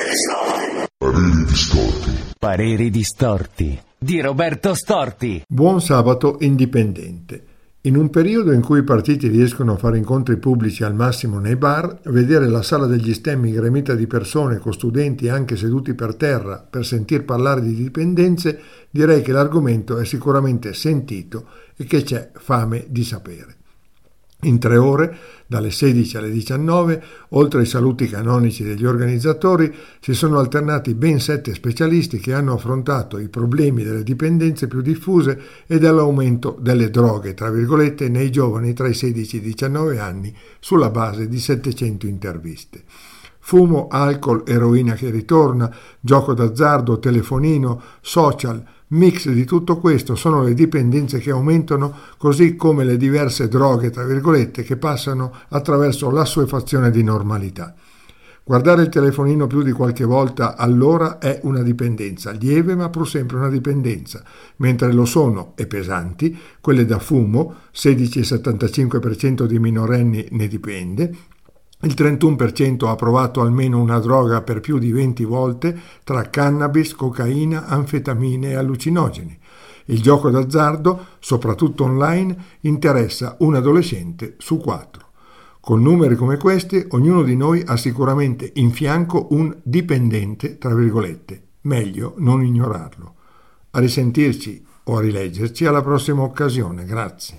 Pareri distorti. Pareri distorti di Roberto Storti. Buon sabato indipendente. In un periodo in cui i partiti riescono a fare incontri pubblici al massimo nei bar, vedere la sala degli stemmi gremita di persone con studenti anche seduti per terra per sentir parlare di dipendenze, direi che l'argomento è sicuramente sentito e che c'è fame di sapere. In 3 ore, dalle 16 alle 19, oltre ai saluti canonici degli organizzatori, si sono alternati ben 7 specialisti che hanno affrontato i problemi delle dipendenze più diffuse e dell'aumento delle droghe, tra virgolette, nei giovani tra i 16 e i 19 anni, sulla base di 700 interviste. Fumo, alcol, eroina che ritorna, gioco d'azzardo, telefonino, social, mix di tutto questo sono le dipendenze che aumentano, così come le diverse droghe, tra virgolette, che passano attraverso l'assuefazione di normalità. Guardare il telefonino più di qualche volta all'ora è una dipendenza, lieve ma pur sempre una dipendenza, mentre lo sono, e pesanti, quelle da fumo, 16,75% di minorenni ne dipende, il 31% ha provato almeno una droga per più di 20 volte tra cannabis, cocaina, anfetamine e allucinogeni. Il gioco d'azzardo, soprattutto online, interessa un adolescente su 4. Con numeri come questi, ognuno di noi ha sicuramente in fianco un dipendente, tra virgolette. Meglio non ignorarlo. A risentirci o a rileggerci alla prossima occasione. Grazie.